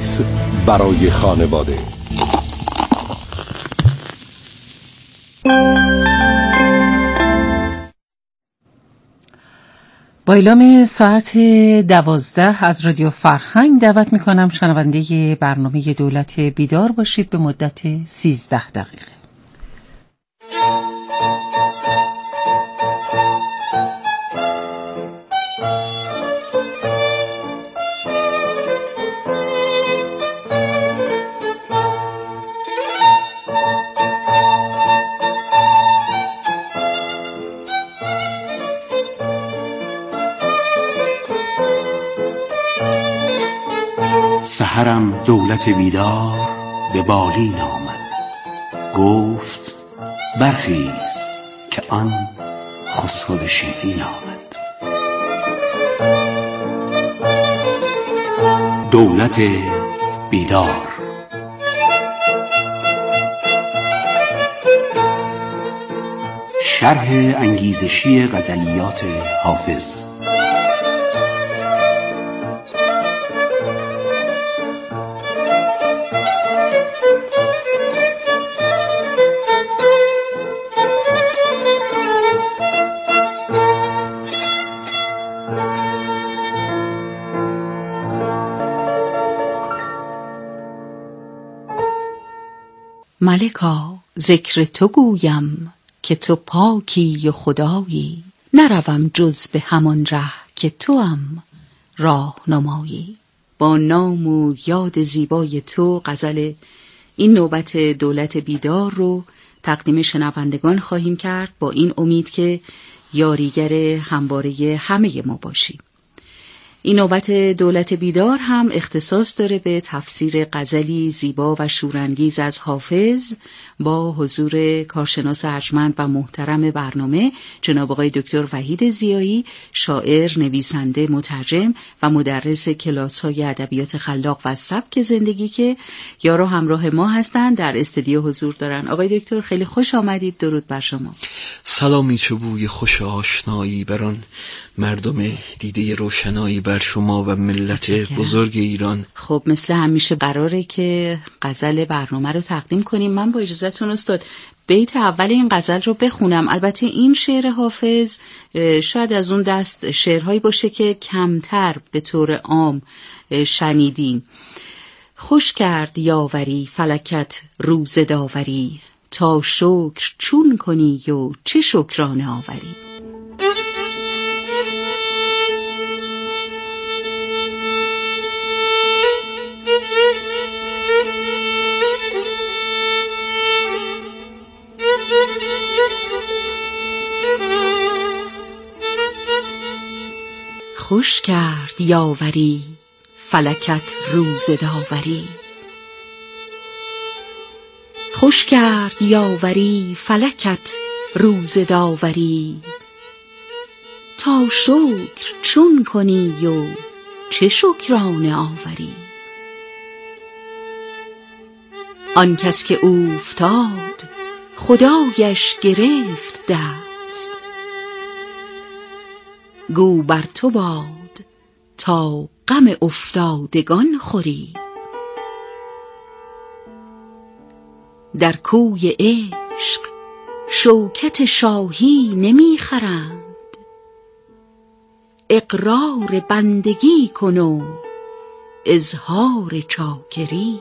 خاص برای خانواده. با اعلام ساعت 12 از رادیو فرهنگ دعوت میکنم شنونده برنامه دولت بیدار باشید به مدت 13 دقیقه. سحرم دولت بیدار به بالین آمد، گفت برخیز که آن خسرو شیرین آمد. دولت بیدار. شرح انگیزشی غزلیات حافظ. ملکا ذکر تو گویم که تو پاکی و خدایی، نروم جز به همان ره که توام راهنمایی. با نام و یاد زیبای تو غزل این نوبت دولت بیدار رو تقدیم شنوندگان خواهیم کرد، با این امید که یاریگر همواره همه ما باشی. این نوبت دولت بیدار هم اختصاص داره به تفسیر غزلی زیبا و شورانگیز از حافظ با حضور کارشناس ارجمند و محترم برنامه جناب آقای دکتر وحید ضیایی، شاعر، نویسنده، مترجم و مدرس کلاس‌های ادبیات خلاق و سبک زندگی که یارو همراه ما هستند، در استودیو حضور دارن. آقای دکتر خیلی خوش آمدید. درود بر شما. سلامی چه بوی خوش آشنایی بران مردم دیده روشنایی بر شما و ملت بزرگ ایران. خب مثل همیشه قراره که غزل برنامه رو تقدیم کنیم. من با اجازهتون استاد بیت اول این غزل رو بخونم. البته این شعر حافظ شاید از اون دست شعرهایی باشه که کمتر به طور عام شنیدیم. خوش کرد یاوری فلکت روز داوری، تا شکر چون کنی و چه شکرانه آوری. خوش کرد یاوری فلکت روز داوری، خوش کرد یاوری فلکت روز داوری، تا شکر چون کنی و چه شکرانه آوری. آن کس که اوفتاد خدایش گرفت دست، گو بر تو باد تا غم افتادگان خوری. در کوی عشق شوکت شاهی نمی خرند، اقرار بندگی کن و اظهار چاکری.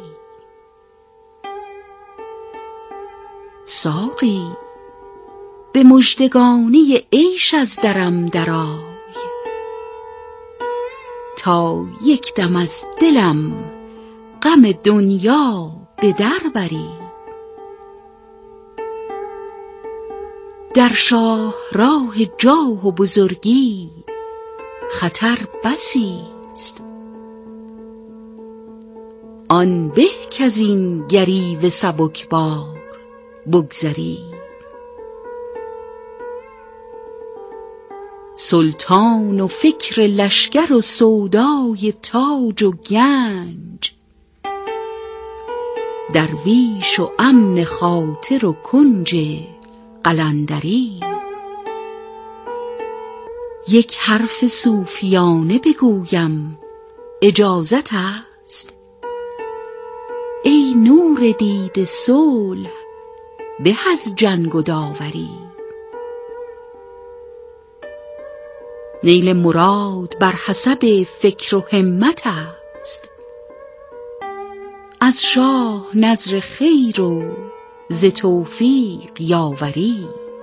ساقی به مژدگانی عیش از درم درآی، تا یک دم از دلم غم دنیا به در بری. در شاه راه جاه و بزرگی خطر بسی است، آن به کز این گریو سبکبار بگذری. سلطان و فکر لشکر و سودای تاج و گنج، درویش و امن خاطر و کنج قلندری. یک حرف صوفیانه بگویم اجازت است، نور دید صلح به از جنگ و داوری. نیل مراد بر حسب فکر و همت است، از شاه نظر خیر و ز توفیق یاوری.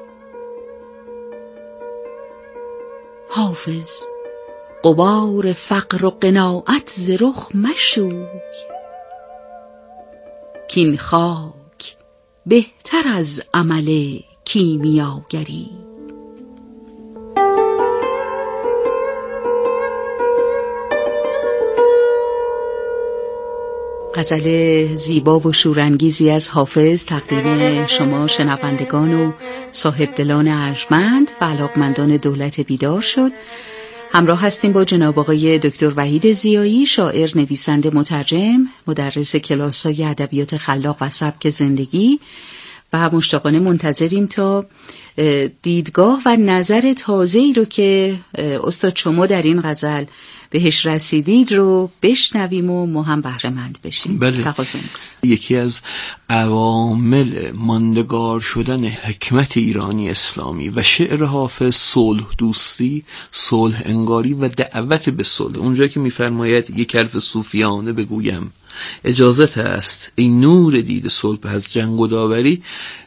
حافظ غبار فقر و قناعت ز رخ مشوی، کین خاک بهتر از عمل کیمیاگری. غزل زیبا و شورانگیزی از حافظ تقدیم شما شنوندگان و صاحب دلان ارجمند و علاقمندان دولت بیدار شد. همراه هستیم با جناب آقای دکتر وحید ضیایی، شاعر، نویسنده، مترجم، مدرس کلاس‌های ادبیات خلاق و سبک زندگی، و مشتاقانه منتظریم تا دیدگاه و نظر تازه‌ای رو که استاد شما در این غزل بهش رسیدید رو بشنویم و ما هم بهره مند بشیم. بله. یکی از عوامل ماندگار شدن حکمت ایرانی اسلامی و شعر حافظ صلح دوستی، صلح انگاری و دعوت به صلح. اونجا که می‌فرماید یک حرف صوفیانه بگویم اجازت است ای نور دید صلح از جنگ و داوری،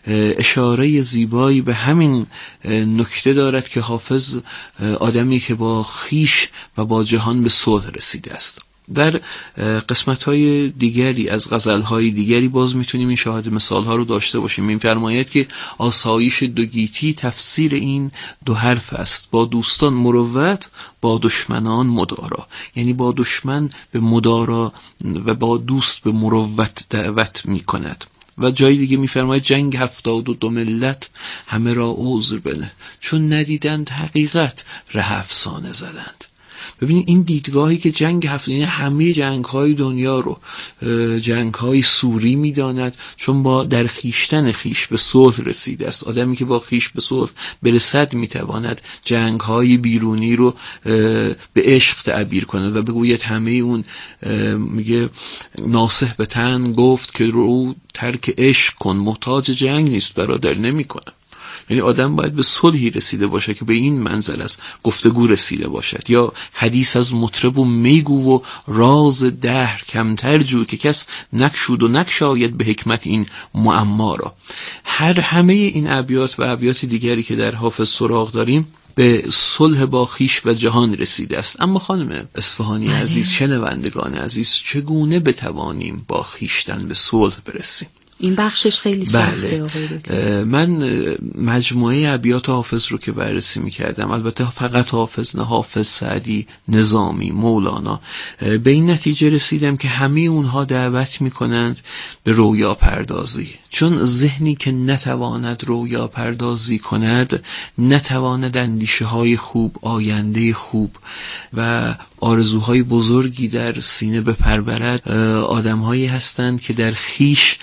اشاره زیبایی به همین نکته دارد که حافظ آدمی که با خیش و با جهان به صلح رسیده است. در قسمت‌های دیگری از غزل‌های دیگری باز میتونیم این شاهد مثال‌ها رو داشته باشیم. می‌فرماید که آسایش دوگیتی تفسیر این دو حرف است: با دوستان مروت، با دشمنان مدارا. یعنی با دشمن به مدارا و با دوست به مروت دعوت می‌کند. و جای دیگه می‌فرماید جنگ 72 ملت همه را عذر بده، چون ندیدند حقیقت ره افسانه زدند. ببینید این دیدگاهی که جنگ یعنی همه جنگ‌های دنیا رو جنگ‌های سوری می‌داند، چون با در خیشتن خیش به صلح رسیده است. آدمی که با خیش به صلح برسد می‌تواند جنگ‌های بیرونی رو به عشق تعبیر کند و بگوید همه اون، میگه ناصح به تن گفت که رو ترک عشق کن، محتاج جنگ نیست برادر نمی‌کنه. یعنی آدم باید به صلحی رسیده باشه که به این منزل است گفتگو رسیده باشد. یا حدیث از مطرب و میگو و راز دهر کمتر جو، که کس نکشود و نکشاید به حکمت این معما را. همه این ابیات و ابیات دیگری که در حافظ سراغ داریم به صلح با خویش و جهان رسیده است. اما خانم اصفهانی عزیز، شنوندگان عزیز، چگونه بتوانیم با خویشتن به صلح برسیم؟ این بخشش خیلی سخته. بله. من مجموعه ابیات حافظ رو که بررسی می‌کردم، البته فقط حافظ نه، حافظ، سعدی، نظامی، مولانا، به این نتیجه رسیدم که همه اونها دعوت می‌کنند به رویا پردازی. چون ذهنی که نتواند رویا پردازی کند، نتواند اندیشه‌های خوب، آینده خوب و آرزوهای بزرگی در سینه بپرورد. آدم‌هایی هستند که در خیش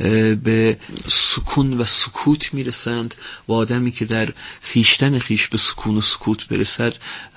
به سکون و سکوت میرسند و آدمی که در خیشتن خیش به سکون و سکوت برسد،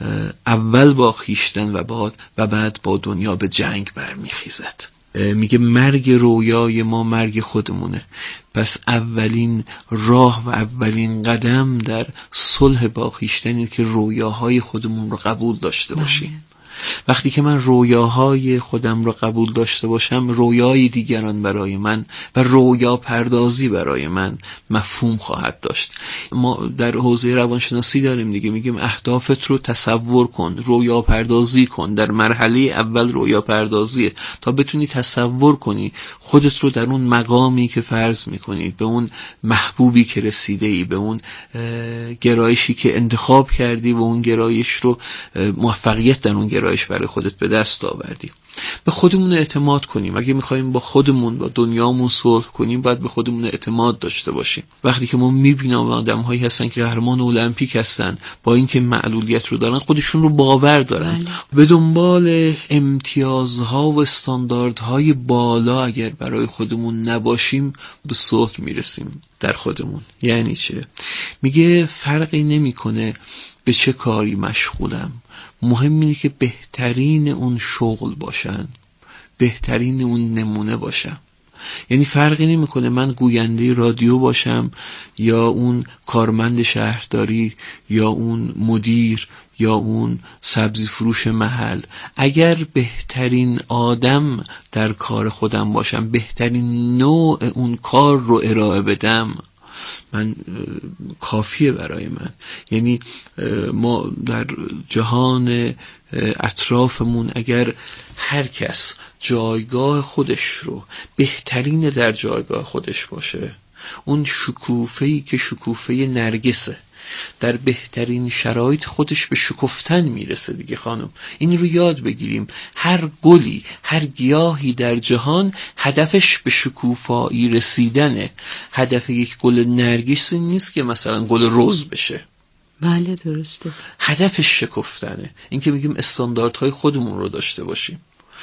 اول با خیشتن و بعد با دنیا به جنگ برمیخیزد. میگه مرگ رویای ما مرگ خودمونه، پس اولین راه و اولین قدم در صلح با خویشتن که رویاهای خودمون رو قبول داشته باشیم. وقتی که من رویاهای خودم رو قبول داشته باشم، رویای دیگران برای من و رویا پردازی برای من مفهوم خواهد داشت. ما در حوزه روانشناسی داریم دیگه، میگیم اهدافت رو تصور کن، رویا پردازی کن. در مرحله اول رویا پردازیه تا بتونی تصور کنی خودت رو در اون مقامی که فرض میکنی، به اون محبوبی که رسیده‌ای، به اون گرایشی که انتخاب کردی و اون گرایش رو موفقیت در اون گرایش برای خودت به دست آوردی. به خودمون اعتماد کنیم. اگه میخوایم با خودمون با دنیامون صلح کنیم، باید به خودمون اعتماد داشته باشیم. وقتی که ما میبینیم آدم‌هایی هستن که قهرمان المپیک هستن، با اینکه معلولیت رو دارن خودشون رو باور دارن، به دنبال امتیازها و استانداردهای بالا اگر برای خودمون نباشیم، به صلح میرسیم در خودمون. یعنی چه؟ میگه فرقی نمیکنه به چه کاری مشغولم، مهم اینه که بهترین اون شغل باشن، بهترین اون نمونه باشم. یعنی فرقی نمیکنه من گوینده رادیو باشم یا اون کارمند شهرداری یا اون مدیر یا اون سبزی فروش محل. اگر بهترین آدم در کار خودم باشم، بهترین نوع اون کار رو ارائه بدم، من کافیه برای من. یعنی ما در جهان اطرافمون اگر هر کس جایگاه خودش رو بهترین در جایگاه خودش باشه، اون شکوفه‌ای که شکوفه نرگسه در بهترین شرایط خودش به شکفتن میرسه دیگه خانم. این رو یاد بگیریم. هر گلی، هر گیاهی در جهان هدفش به شکوفایی رسیدنه. هدف یک گل نرگس نیست که مثلا گل رز بشه. بله درسته. هدفش شکفتنه. این که میگیم استانداردهای خودمون رو داشته باشیم،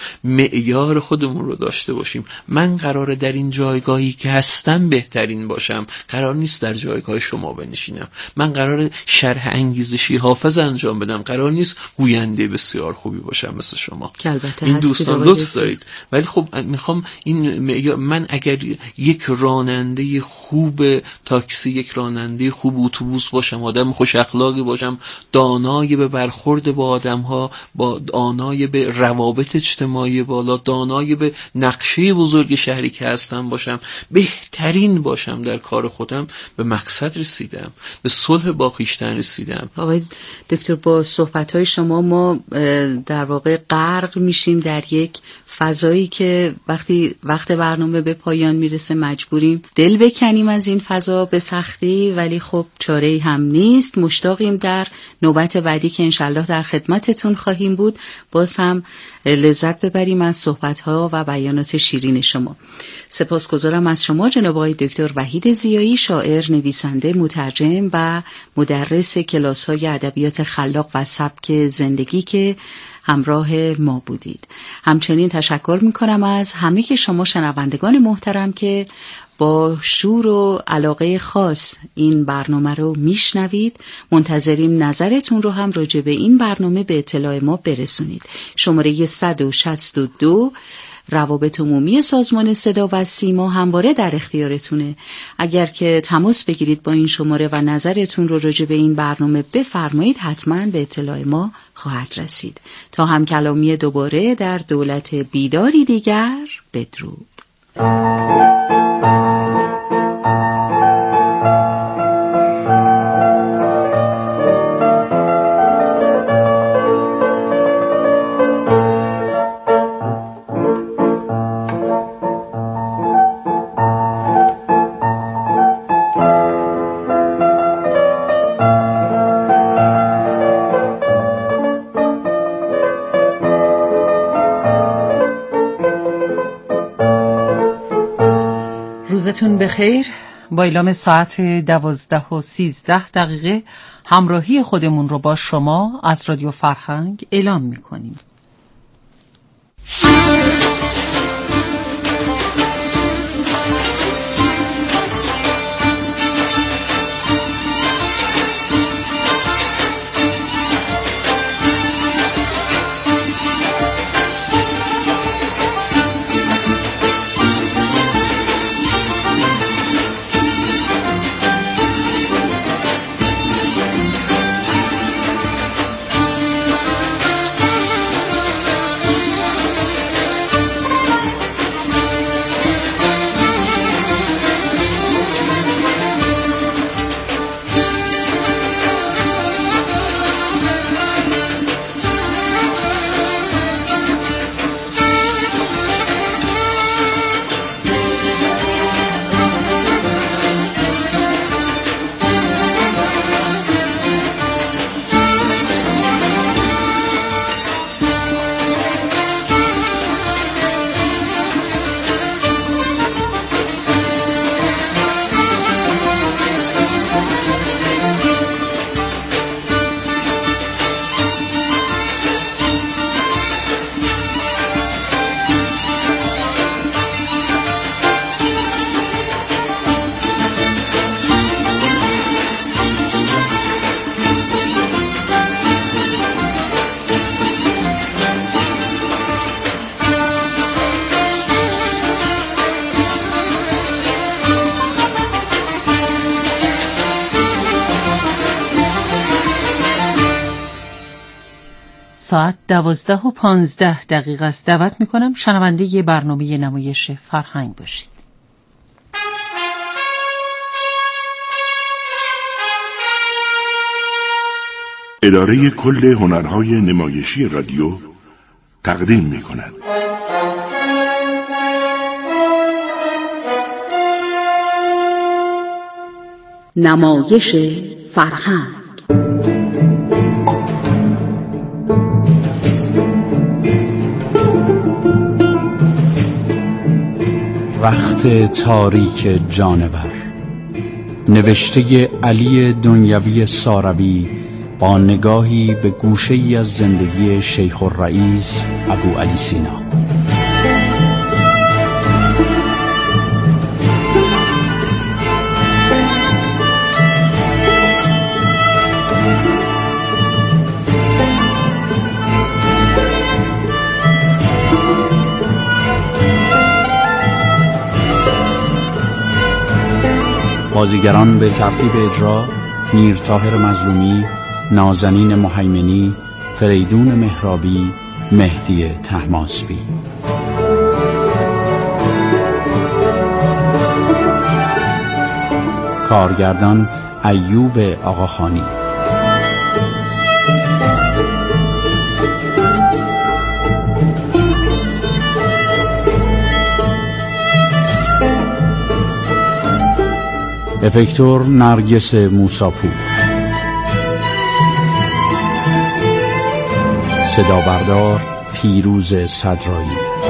معیار خودمون رو داشته باشیم. من قراره در این جایگاهی که هستم بهترین باشم، قرار نیست در جایگاه شما بنشینم. من قراره شرح انگیزشی حافظ انجام بدم، قرار نیست گوینده بسیار خوبی باشم مثل شما. این دوستان لطف دارید. ولی خب میخوام این من اگر یک راننده خوب تاکسی، یک راننده خوب اتوبوس باشم، آدم خوش اخلاقی باشم، دانای به برخورد با آدم‌ها، با دانای به روابط اجتماعی بالا، دانای به نقشه بزرگ شهری که هستم باشم، بهترین باشم در کار خودم، به مقصد رسیدم، به صلح با خویشتن رسیدم. آقای دکتر، با صحبت‌های شما ما در واقع غرق میشیم در یک فضایی که وقت برنامه به پایان میرسه مجبوریم دل بکنیم از این فضا به سختی، ولی خب چاره‌ای هم نیست. مشتاقیم در نوبت بعدی که انشالله در خدمتتون خواهیم بود باز هم لذت ببریم از صحبت‌ها و بیانات شیرین شما. سپاسگزارم از شما جناب آقای دکتر وحید ضیایی، شاعر، نویسنده، مترجم و مدرس کلاس‌های ادبیات خلاق و سبک زندگی که همراه ما بودید. همچنین تشکر می‌کنم از همه که شما شنوندگان محترم که با شور و علاقه خاص این برنامه رو میشنوید. منتظریم نظرتون رو هم راجع به این برنامه به اطلاع ما برسونید. شماره 162 روابط عمومی سازمان صدا و سیما همواره در اختیارتونه. اگر که تماس بگیرید با این شماره و نظرتون رو راجع به این برنامه بفرمایید، حتما به اطلاع ما خواهد رسید. تا هم کلامی دوباره در دولت بیداری دیگر، بدرود. روزتون بخیر. با اعلام ساعت 12:13 همراهی خودمون رو با شما از رادیو فرهنگ اعلام می‌کنیم. ساعت 12:15 است. دعوت میکنم شنونده برنامه نمایش فرهنگ باشید. اداره کل هنرهای نمایشی رادیو تقدیم میکند. نمایش فرهنگ. رخت تاریک جانور، نوشته علی دنیوی ساروی با نگاهی به گوشه‌ای از زندگی شیخ الرئیس ابو علی سینا. بازیگران به ترتیب اجرا: میرطاهر مظلومی، نازنین مهیمنی، فریدون مهرابی، مهدی طهماسبی. کارگردان ایوب آقاخانی. افکتور نرگس موساپور. صدا بردار پیروز صدرایی.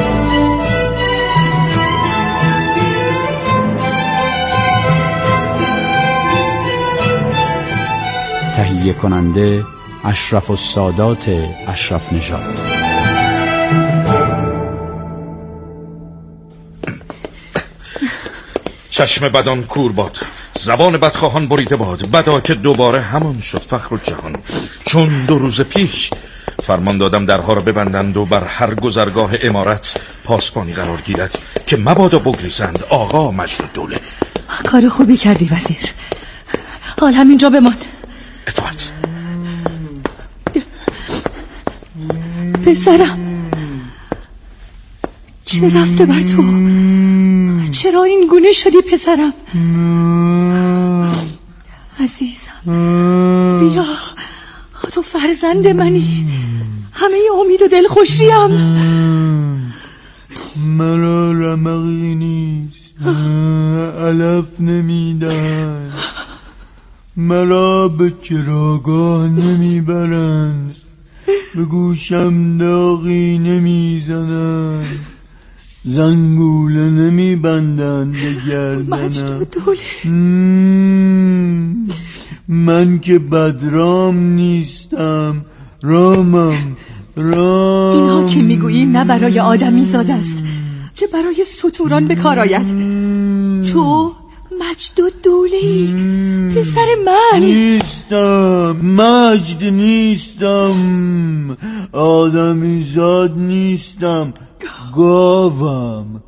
تهیه کننده اشرف السادات اشرف نژاد. چشم بدان کور باد، زبان بدخواهان بریده باد، بدا که دوباره همان شد فخر الجهان. چون 2 روز پیش فرمان دادم درها را ببندند و بر هر گذرگاه امارت پاسبانی قرار گیرد که مبادا بگریزند آقا مجدالدوله. کار خوبی کردی وزیر، حال همینجا بمان. اطاعت. پسرم چه رفته بر تو؟ چرا این گونه شدی پسرم؟ عزیزم بیا، تو فرزند منی، همه امید و دلخوشیم. مرا رمقی نیست، علف نمیدن، مرا به چراگاه نمیبرند، به گوشم داغی نمیزنند، زنگوله نمیبندند به گردنم. من که بدرام نیستم، رامم. اینها که میگویی نه برای آدمی زاده است که برای ستوران به کار آید. تو مجدالدوله، پسر من نیستم، مجد نیستم، آدمی زاد نیستم، گاوم،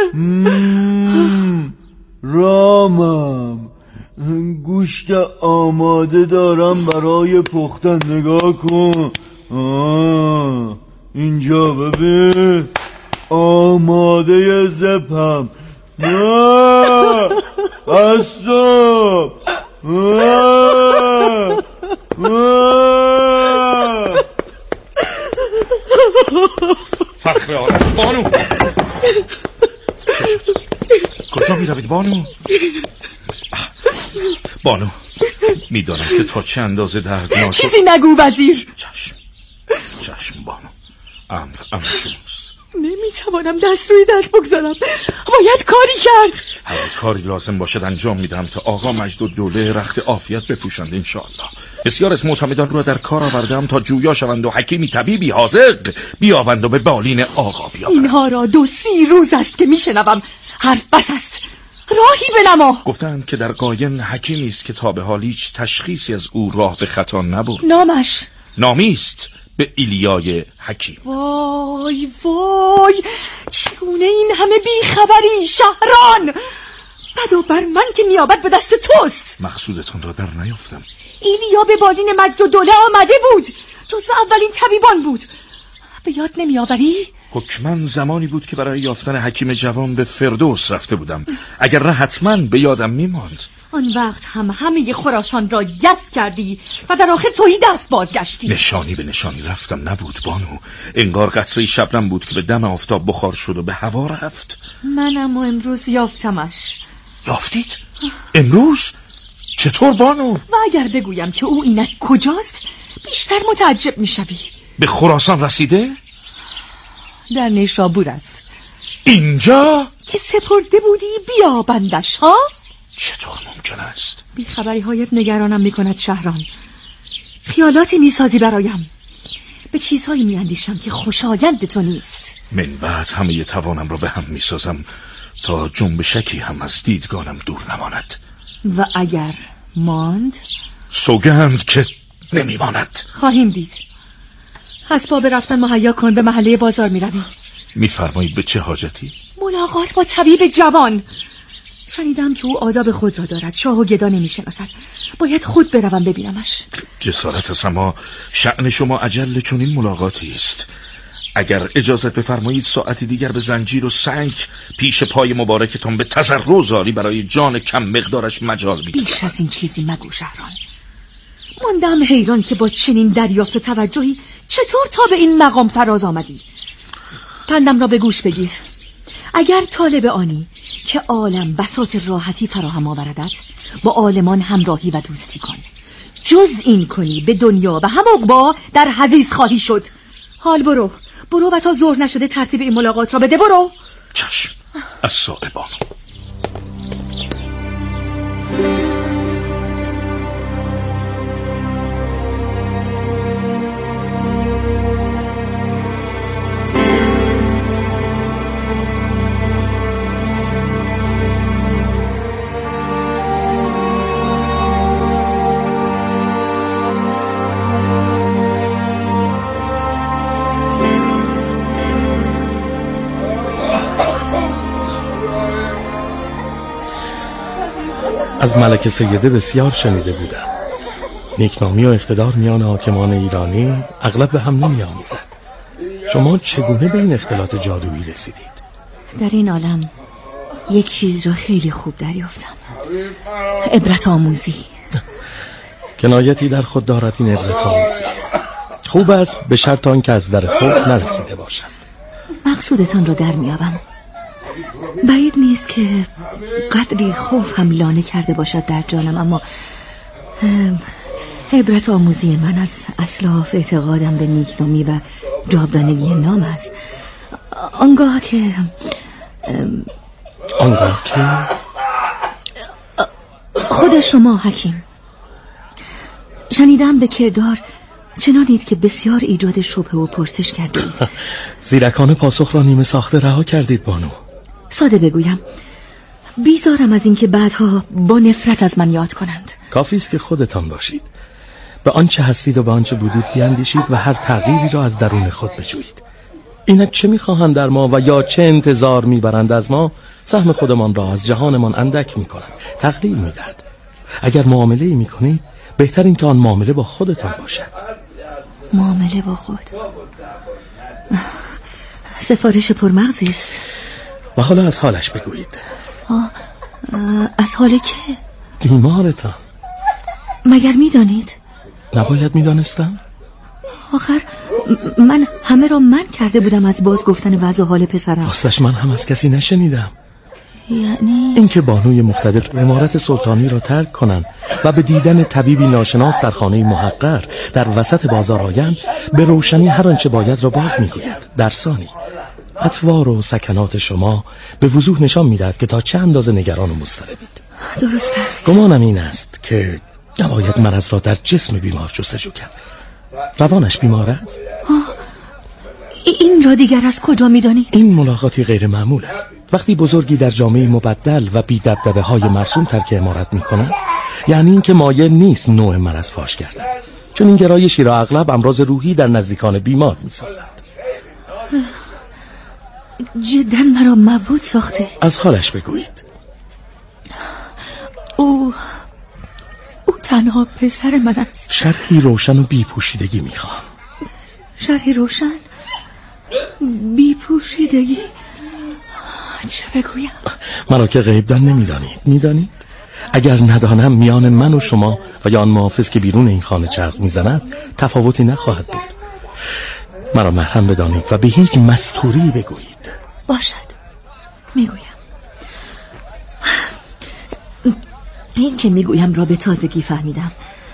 رامم، گوشت آماده دارم برای پختن. نگاه کن، اینجا ببین، آماده زبم. از صبح فخر عالم. بانو چه شد؟ کجا می روید بانو؟ بانو میدانم که تا چه اندازه دردناک. چیزی نگو وزیر. چشم بانو، امر شماست. نمیتوانم دست روی دست بگذارم، باید کاری کرد. هر کاری لازم باشد انجام میدم تا آقا مجدالدوله رخت عافیت بپوشند انشاءالله. بسیار از معتمدان را در کار آوردم تا جویا شوند و حکیمی طبیبی حاضر بیابند و به بالین آقا بیاورند. اینها را 2-3 روز است که میشنوم، حرف بس است، راهی بنما. گفتند که در قاین حکیمی است که تا به حال هیچ تشخیصی از او راه به خطا نبرد. نامش نامیست به ایلیای حکیم. وای چگونه این همه بیخبری شهران؟ بدا بر من که نیابت به دست توست. مقصودتون را در نیافتم. ایلیا به بالین مجدالدوله آمده بود، جزو اولین طبیبان بود. به یاد نمیآوری؟ حکماً زمانی بود که برای یافتن حکیم جوان به فردوس رفته بودم. اگر نه حتماً به یادم میماند. آن وقت همه خراسان را گس کردی و در آخر تویی دست بازگشتی. نشانی به نشانی رفتم، نبود بانو. انگار قطره شبنم بود که به دم آفتاب بخار شد و به هوا رفت. من اما امروز یافتمش. یافتید؟ امروز؟ چطور بانو؟ و اگر بگویم که او اینک کجاست بیشتر متعجب میشوی. به خراسان رسیده؟ در نیشابور است. اینجا؟ که سپرده بودی بیابندش ها؟ چطور ممکن است؟ بیخبری هایت نگرانم میکند شهران. خیالاتی میسازی برایم، به چیزهایی میاندیشم که خوشایند تو نیست. من بعد همه توانم را به هم میسازم تا جنبشکی هم از دیدگانم دور نماند. و اگر ماند؟ سوگند که نمیماند. خواهیم دید. اسباب رفتن مهیا کن، به محله بازار میرویم. میفرمایید به چه حاجتی؟ ملاقات با طبیب جوان. شنیدم که او آداب خود را دارد، شاه و گدا نمیشناسد. باید خود بروم ببینمش. جسارت است، اما شأن شما عجل چنین ملاقاتی است. اگر اجازت بفرمایید ساعتی دیگر به زنجیر و سنگ پیش پای مبارکتان به تضرع زاری برای جان کم مقدارش مجال بیدید. بیش از این چیزی مگو شهران. ماندم حیران که با چنین دریافت و توجهی چطور تا به این مقام فراز آمدی. پندم را به گوش بگیر. اگر طالب آنی که عالم بساط راحتی فراهم آوردد، با عالمان همراهی و دوستی کن. جز این کنی به دنیا و هم عقبا در حضیض خواهی شد. حال برو و تا ظهر نشده ترتیب این ملاقات را بده. برو. چشم. الصائبان. از ملکه سیده بسیار شنیده بودم. نیکنامی و اقتدار میان حاکمان ایرانی اغلب به هم نمی‌آمیزد. شما چگونه به این اختلاط جادویی رسیدید؟ در این عالم یک چیز را خیلی خوب دریافتم. عبرت آموزی. کنایتی در خود دارد این عبرت آموزی. خوب است به شرط آنکه از در خوف نرسیده باشد. مقصودتان را در میابم. بعید نیست که قدری خوف هم لانه کرده باشد در جانم، اما عبرت آموزی من از اسلاف اعتقادم به نیکنامی و جاودانگی نام است. آنگاه که خود شما حکیم، شنیدم به کردار چنانید که بسیار ایجاد شبهه و پرسش کردید. زیرکانه پاسخ را نیمه ساخته رها کردید بانو. ساده بگویم، بیزارم از اینکه بعدها با نفرت از من یاد کنند. کافی است که خودتان باشید. به آنچه هستید و به آنچه بودید بیاندیشید و هر تغییری را از درون خود بجویید. اینک چه میخواهند در ما و یا چه انتظار میبرند از ما، سهم خودمان را از جهانمان اندک میکنند، تقلیل میدهد. اگر معامله میکنید بهتر این که آن معامله با خودتان باشد. معامله با خود؟ سفارش پرمغزی است. و حالا از حالش بگویید. از حال که؟ بیمارتان. مگر میدانید؟ نباید میدانستم؟ آخر من همه را من کرده بودم از باز گفتن وضع حال پسرم. راستش من هم از کسی نشنیدم. یعنی؟ اینکه بانوی مقتدر امارت سلطانی را ترک کنند و به دیدن طبیبی ناشناس در خانه محقر در وسط بازار آیند، به روشنی هر آنچه باید را باز میگوید. در ثانی اطوار و سکنات شما به وضوح نشان میدهد که تا چه اندازه نگران و مضطربید. درست است. گمانم این است که نباید مرض را در جسم بیمار جستجو کرد. روانش بیمار است؟ این را دیگر از کجا میدانید؟ این ملاقاتی غیر معمول است. وقتی بزرگی در جامعه مبدل و بی دبدبه های مرسوم ترک امارت میکنند، یعنی این که مایل نیست نوع مرض فاش کردن، چون این گرایشی را اغلب امراض روحی در نزدیکان بیمار میسازند. جدا مرا مبهوت ساخته. از حالش بگویید. او تنها پسر من است. شرحی روشن و بی پوشیدگی میخوام. شرح روشن، بی پوشیدگی. چه بگویم؟ مرا که غیب در نمیدانید. میدانید؟ اگر ندانم میان من و شما و یا آن محافظ که بیرون این خانه چرخ میزند تفاوتی نخواهد بود. مرا محرم بدانید و به هیچ مستوری بگویید. باشد، میگویم. این که میگویم را به تازگی فهمیدم.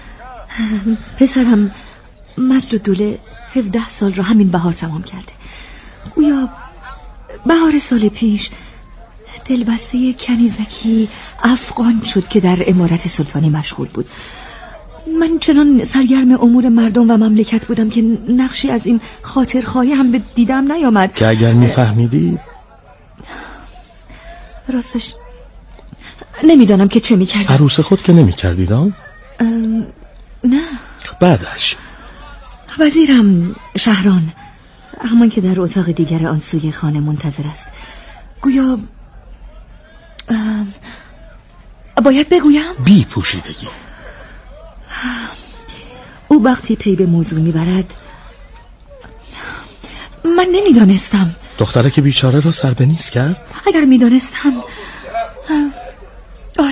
پسرم مجدالدوله 17 سال را همین بهار تمام کرده. گویا بهار سال پیش دلبسته کنیزکی افغان شد که در امارت سلطانی مشغول بود. من چنان سرگرم امور مردم و مملکت بودم که نقشی از این خاطرخواهی هم به دیدم نیامد. که اگر میفهمیدید؟ راستش نمیدانم که چه میکردم. عروس خود که نمیکردید آن؟ نه. بعدش وزیرم شهران، همان که در اتاق دیگر آن سوی خانه منتظر است، گویا باید بگویم بی پوشیدگی. او وقتی پی به موضوع میبرد. من نمیدانستم. دختره که بیچاره را سر به نیست کرد؟ اگر میدانستم. آری.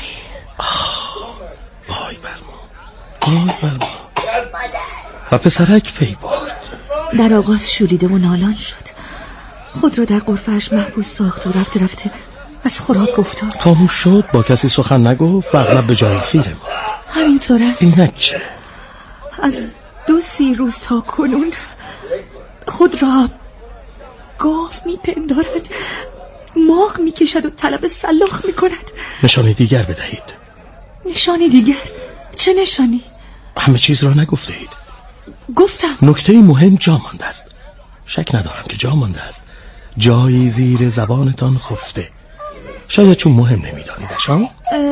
وای بر ما. و پسرک پی برد. در آغاز شوریده و نالان شد. خود را در غرفه‌اش محبوس ساخت و رفته رفته از خوراک افتاد. خاموش شد، با کسی سخن نگفت و اغلب به جای خیره ماند. همینطور است. اینک چه؟ از 2-3 روز تا کنون خود را گاو میپندارد، ماغ میکشد و طلب سلاخ میکند. نشانی دیگر بدهید. نشانی دیگر؟ چه نشانی؟ همه چیز را نگفته اید. گفتم. نکته مهم جا مانده است. شک ندارم که جا مانده است. جایی زیر زبانتان خفته. شاید چون مهم نمیدانیدش ها؟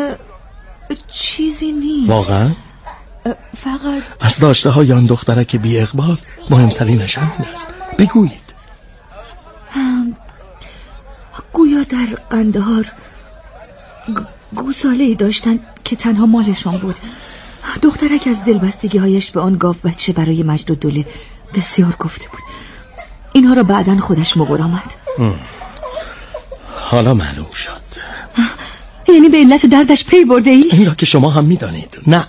چیزی نیست. واقعا؟ فقط از داشته های آن دخترک بی اقبال مهمترینش همین است. بگویید. گویا در قندهار گوساله‌ای داشتن که تنها مالشان بود. دخترک از دلبستگی هایش به آن گاو بچه برای مجدالدوله بسیار گفته بود. اینها را بعداً خودش مقر آمد. حالا معلوم شد. یعنی به علت دردش پی برده ای؟ این را که شما هم میدانید. نه.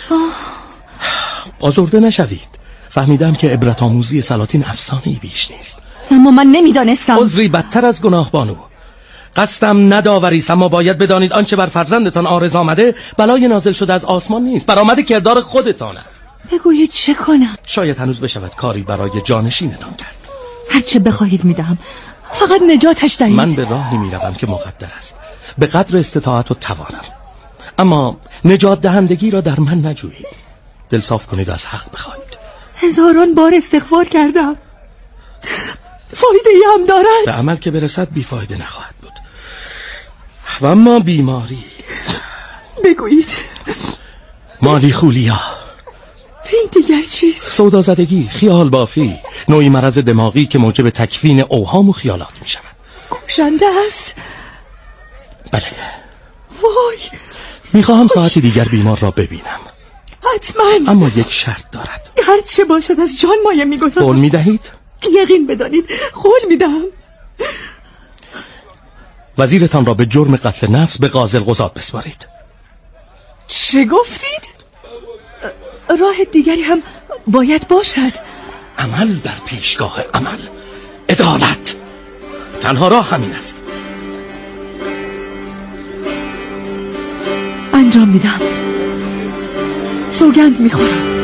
آزرده نشوید. فهمیدم که عبرت آموزی سلاطین افسانه‌ای بیش نیست. اما من نمیدانستم. عذری بدتر از گناه بانو. قصدم نداوریست، اما باید بدانید آنچه بر فرزندتان عارض آمده بلای نازل شده از آسمان نیست، برآمد کردار خودتان است. بگویید چه کنم؟ شاید هنوز بشود کاری برای جانشینتان کرد. هرچه بخواهید میدهم، فقط نجاتش دهید. من به راهی میروم که مقدر است، به قدر استطاعت و توانم، اما نجات دهندگی را در من نجویید. دل صاف کنید، از حق بخواهید. 1000 بار استغفار کردم، فایده ای هم دارد؟ به عمل که برسد بیفایده نخواهد بود. و اما بیماری، بگویید. مالی خولیا. این دیگر چیست؟ سودازدگی، خیال بافی، نوعی مرض دماغی که موجب تکوین اوهام و خیالات می شود. کشنده است؟ بله. وای، میخواهم ساعتی دیگر بیمار را ببینم. حتما. اما یک شرط دارد. هر چه باشد از جان مایه میگذارم. قول میدهید؟ یقین بدانید قول میدهم. وزیرتان را به جرم قتل نفس به قاضی القضات بسپارید. چه گفتید؟ راه دیگری هم باید باشد. عمل در پیشگاه عمل، عدالت، تنها راه همین است. انجام میدم، سوگند میخورم.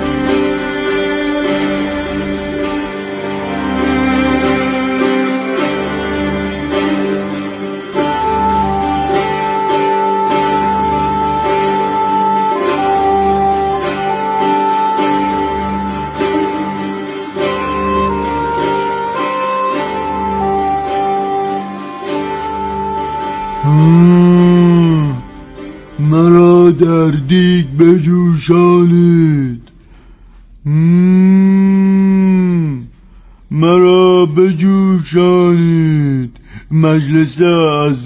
مرا در دیگ بجوشانید، مرا بجوشانید، مجلس از